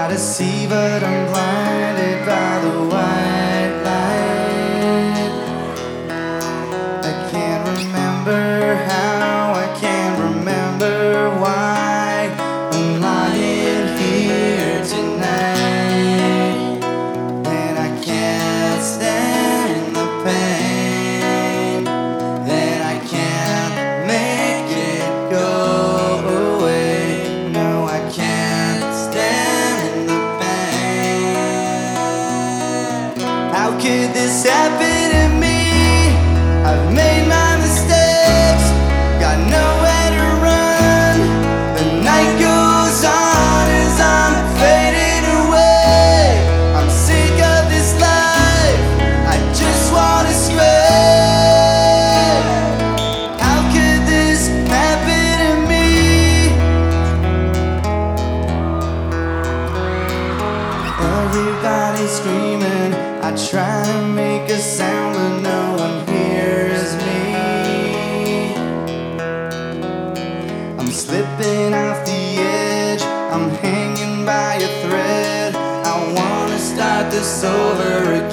try to see, but I'm blinded by the white light. I can't remember how, I can't remember why I'm lying here tonight. And I can't stand the pain, then I can't make it go away. No, I can't stand the pain. How could this happen to me? I've made my mistakes, got nowhere to run. The night goes on as I'm fading away. I'm sick of this life, I just wanna stray. How could this happen to me? Everybody's screaming, I try to make a sound, but no one hears me. I'm slipping off the edge, I'm hanging by a thread. I wanna start this over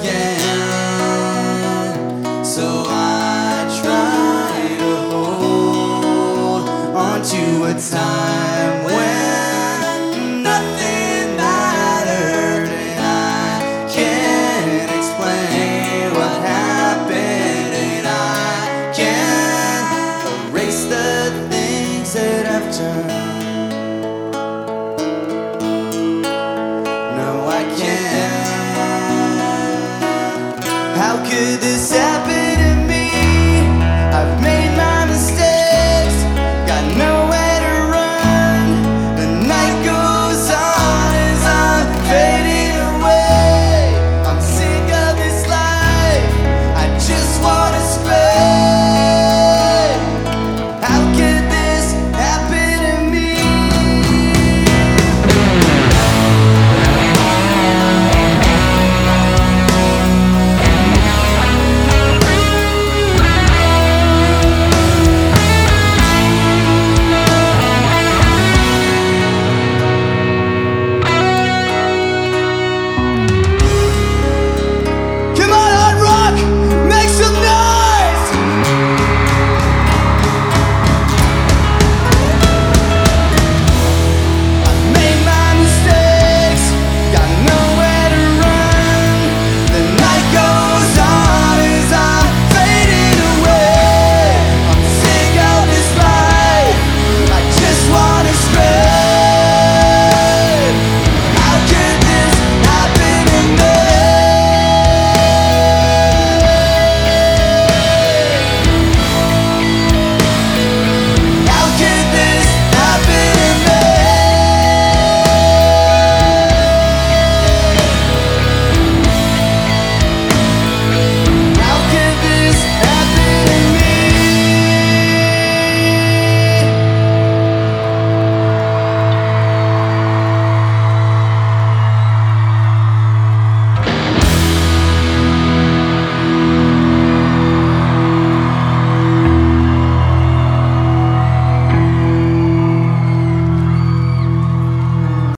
again. So I try to hold on to a time when nothing mattered, and I can't explain what happened, and I can't erase the things that I've done.